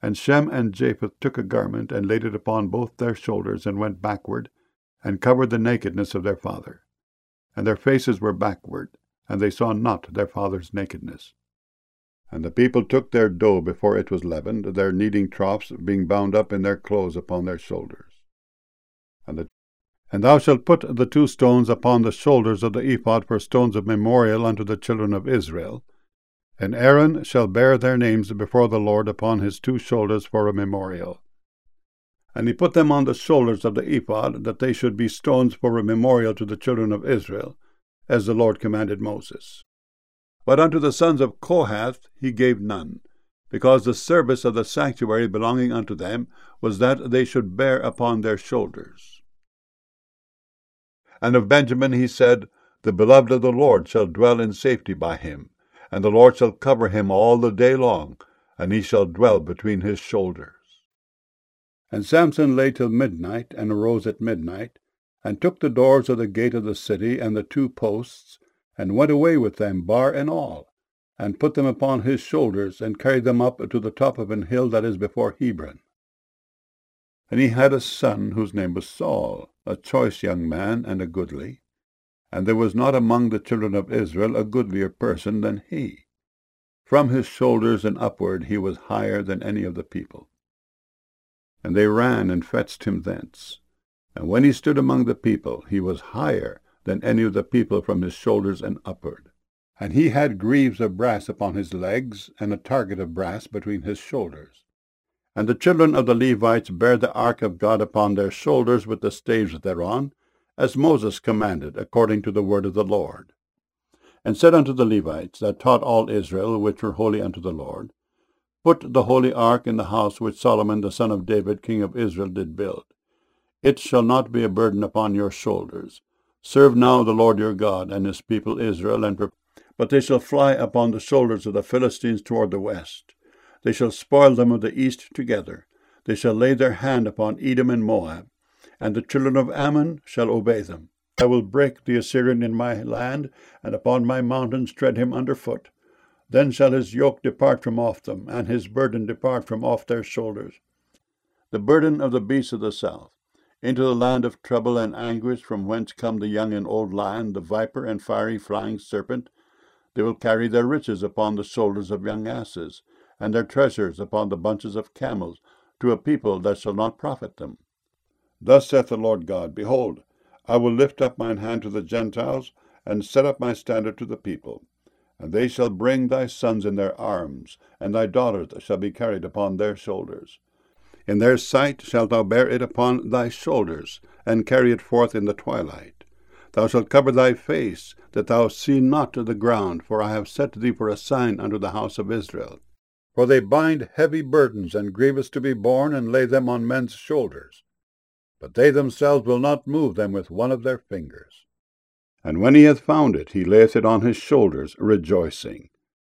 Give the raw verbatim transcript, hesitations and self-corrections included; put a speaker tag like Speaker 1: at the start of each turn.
Speaker 1: And Shem and Japheth took a garment, and laid it upon both their shoulders, and went backward, and covered the nakedness of their father. And their faces were backward, and they saw not their father's nakedness. And the people took their dough before it was leavened, their kneading troughs being bound up in their clothes upon their shoulders. And, the, and thou shalt put the two stones upon the shoulders of the ephod for stones of memorial unto the children of Israel. And Aaron shall bear their names before the Lord upon his two shoulders for a memorial. And he put them on the shoulders of the ephod, that they should be stones for a memorial to the children of Israel, as the Lord commanded Moses. But unto the sons of Kohath he gave none, because the service of the sanctuary belonging unto them was that they should bear upon their shoulders. And of Benjamin he said, The beloved of the Lord shall dwell in safety by him, and the Lord shall cover him all the day long, and he shall dwell between his shoulders. And Samson lay till midnight, and arose at midnight, and took the doors of the gate of the city, and the two posts, and went away with them, bar and all, and put them upon his shoulders, and carried them up to the top of an hill that is before Hebron. And he had a son, whose name was Saul, a choice young man, and a goodly. And there was not among the children of Israel a goodlier person than he. From his shoulders and upward he was higher than any of the people. And they ran and fetched him thence. And when he stood among the people, he was higher than any of the people from his shoulders and upward. And he had greaves of brass upon his legs, and a target of brass between his shoulders. And the children of the Levites bare the ark of God upon their shoulders with the staves thereon, as Moses commanded, according to the word of the Lord. And said unto the Levites, that taught all Israel, which were holy unto the Lord, Put the holy ark in the house which Solomon the son of David king of Israel did build. It shall not be a burden upon your shoulders. Serve now the Lord your God and his people Israel, and prepare. But they shall fly upon the shoulders of the Philistines toward the west. They shall spoil them of the east together. They shall lay their hand upon Edom and Moab, and the children of Ammon shall obey them. I will break the Assyrian in my land, and upon my mountains tread him under foot. Then shall his yoke depart from off them, and his burden depart from off their shoulders. The burden of the beasts of the south, into the land of trouble and anguish, from whence come the young and old lion, the viper and fiery flying serpent. They will carry their riches upon the shoulders of young asses, and their treasures upon the bunches of camels, to a people that shall not profit them. Thus saith the Lord God, Behold, I will lift up mine hand to the Gentiles, and set up my standard to the people. And they shall bring thy sons in their arms, and thy daughters shall be carried upon their shoulders. In their sight shalt thou bear it upon thy shoulders, and carry it forth in the twilight. Thou shalt cover thy face, that thou see not the ground, for I have set thee for a sign unto the house of Israel. For they bind heavy burdens and grievous to be borne, and lay them on men's shoulders. But they themselves will not move them with one of their fingers. And when he hath found it, he layeth it on his shoulders, rejoicing.